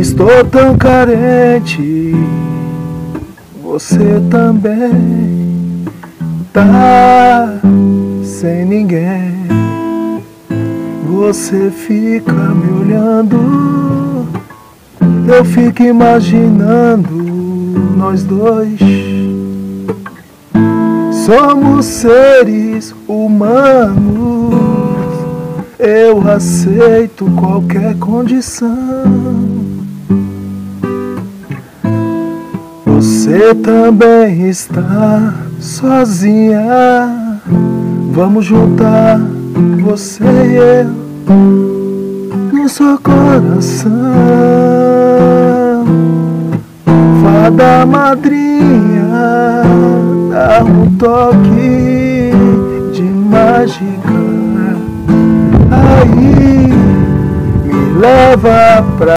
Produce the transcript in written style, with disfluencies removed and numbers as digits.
Estou tão carente, você também tá sem ninguém. Você fica me olhando, eu fico imaginando nós dois. Somos seres humanos, eu aceito qualquer condição. Você também está sozinha, vamos juntar você e eu no seu coração. Fada madrinha, dá um toque de mágica, aí me leva pra